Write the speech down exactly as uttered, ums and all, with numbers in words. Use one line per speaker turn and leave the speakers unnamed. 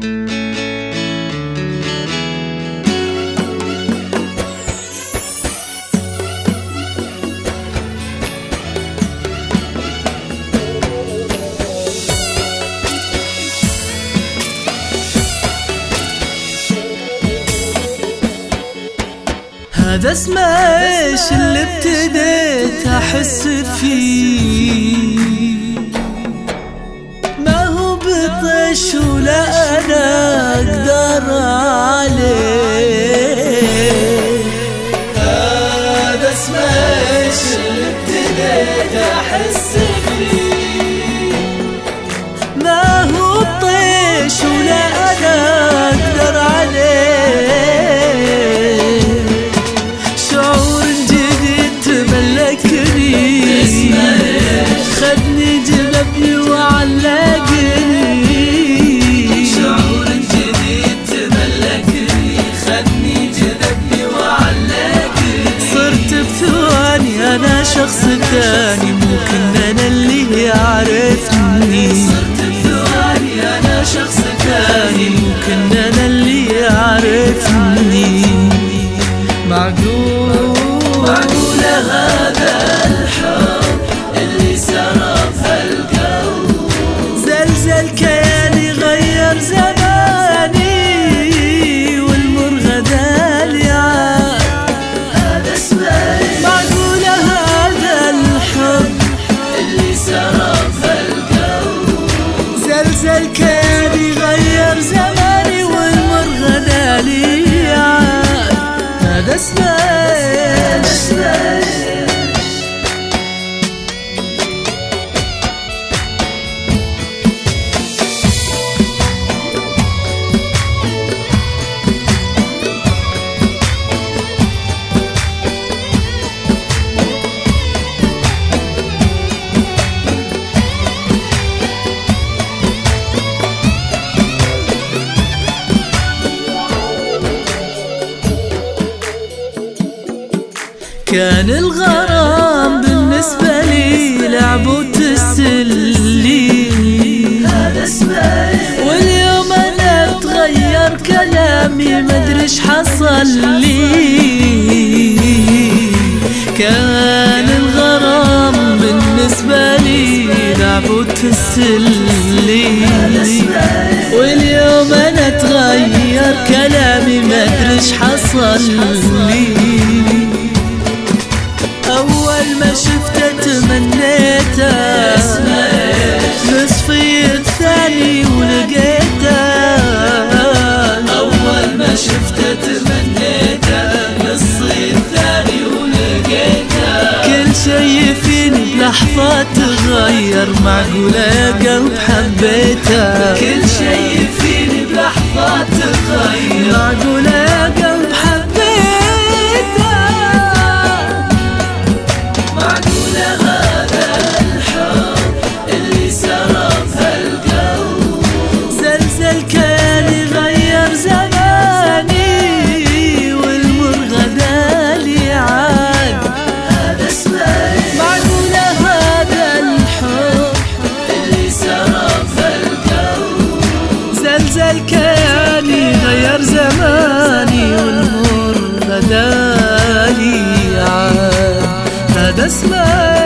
هذا اسمه ايش اللي ابتديت احس فيه، ما هو بطش ولا انا اقدر عليه.
هذا اسمه ايش اللي ابتديت احس فيه،
ما هو بطش ولا انا اقدر عليه. خدني جذبني وعلقني،
شعور جديد تملكني، خدني جذبني وعلقني.
صرت بثواني انا شخص ثاني، ممكن انا اللي يعرفني.
صرت بثواني انا شخص ثاني،
ممكن انا اللي يعرفني. معقول
معقول هذا الحب اللي سرى هالقلب،
زلزل كياني غير زماني والمر غدالي عاد.
هذا اسمه
معقول هذا الحب
اللي سرى هالقلب،
زلزل كياني غير زماني والمر غدالي عاد. هذا اسمه كان الغرام بالنسبة لي لعب وتسلي.
هذا اسمه
واليوم انا بتغير كلامي مدري ايش حصل لي. كان الغرام بالنسبة لي لعب وتسلي، واليوم انا تغير كلامي مدري ايش حصل لي. أول ما شفته تمنيته، نصفي الثاني ولقيته.
أول ما شفته تمنيته، نصفي الثاني ولقيته.
كل شي فيني بلحظة تغير، معقولة يا قلب حبيته.
كل شي فيني بلحظة تغير،
معقولة يا قلب حبيته. كياني غير زماني والمر بدالي عاد. هذا اسمه